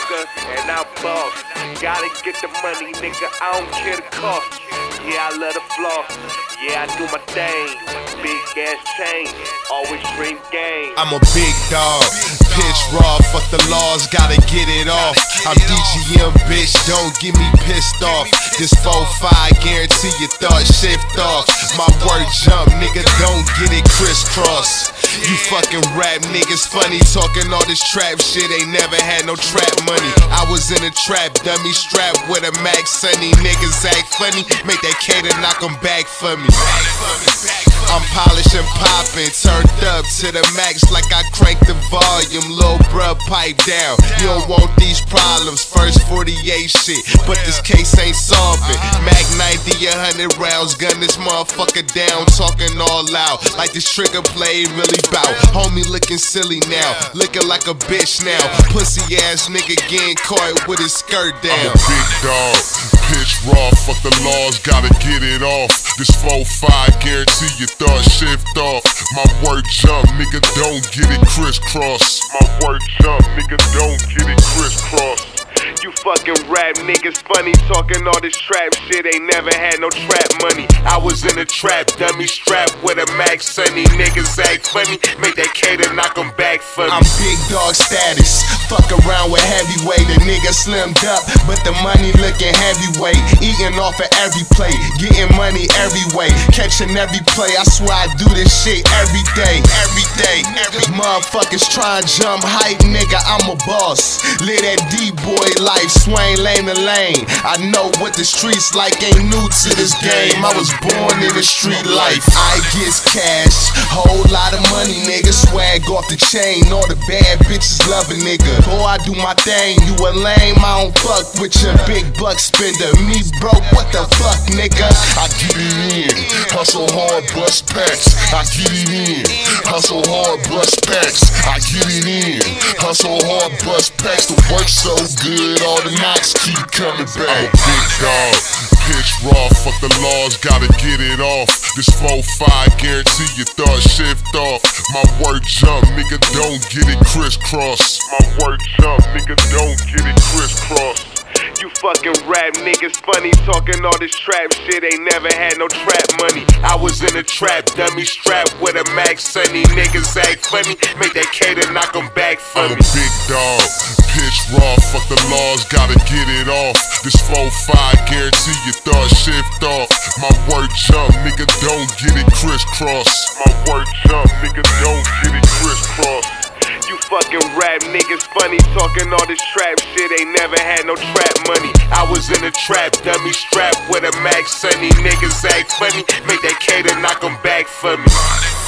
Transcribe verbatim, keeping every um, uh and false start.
nigga, and I'm boss. Gotta get the money, nigga, I don't care the cost. Yeah, I love the floss. Yeah, I do my thing. Big ass chain, always dream game. I'm a big dog, pitch raw, fuck the laws, gotta get it off. I'm D G M, bitch, don't get me pissed off. This four five, guarantee your thoughts shift off. My word jump, nigga, don't get it crisscross. You fucking rap niggas funny, talking all this trap shit, ain't never had no trap money. I was in a trap, dummy strapped with a Max Sunny. Niggas act funny, make that cater knock them back for me. I'm polished and poppin', turned up to the max like I cranked the volume. Lil' bruh, pipe down. You don't want these problems, first forty-eight shit, but this case ain't solving. Mac ninety, a hundred rounds, gun this motherfucker down, talking all loud like this trigger play really bout. Homie looking silly now, looking like a bitch now. Pussy ass nigga getting caught with his skirt down. I'm a big dog, pitch raw, fuck the laws, gotta get it off. This four five, guarantee your thoughts shift off. My word jump, nigga, don't get it crisscross. My word jump, nigga, don't get it crisscross. You fucking rap niggas funny, talking all this trap shit, ain't never had no trap money. I was in a trap, dummy strapped with a Max Sunny. Niggas act funny, make that cater knock them back for me. I'm big dog status, fuck around with heavyweight. The nigga slimmed up, but the money looking heavyweight. Eating off of every plate, getting money every way, catching every play. I swear I do this shit every day, every day. Every motherfuckers trying to jump height, nigga, I'm a boss. Live that D-boy life, swing lane to lane. I know what the streets like, ain't new to this game. I was born in the street life. I get cash, whole lot of money, nigga. Swag off the chain, all the bad bitches love a nigga. Boy, I do my thing, you a lame, I don't fuck with your big buck spender. Me broke, what the fuck, nigga? I get it in, hustle hard, bust packs. I get it in, hustle hard, bust packs. I get it in, hustle hard, bust packs. The work so good, all the knocks keep coming back. I'm a big dog, pitch raw, fuck the laws, gotta get it off. This four five, guarantee your thoughts shift off. My word jump, nigga, don't get it crisscross. My word jump, nigga, don't get it crisscross. You fucking rap niggas funny, talking all this trap shit, ain't never had no trap money. I was in a trap, dummy strapped with a Max Sunny. Niggas act funny, make that cater knock them back for I'm me. a big dog, pitch raw, fuck the laws, gotta get it off. This four five, guarantee your thoughts shift off. My word jump, nigga, don't get it crisscross. My word jump, nigga, don't get it crisscross. You fucking rap niggas funny, talking all this trap shit, ain't never had no trap money. I was in a trap, dummy strapped with a Max Sunny. Niggas act funny, make that cater knock them back for me.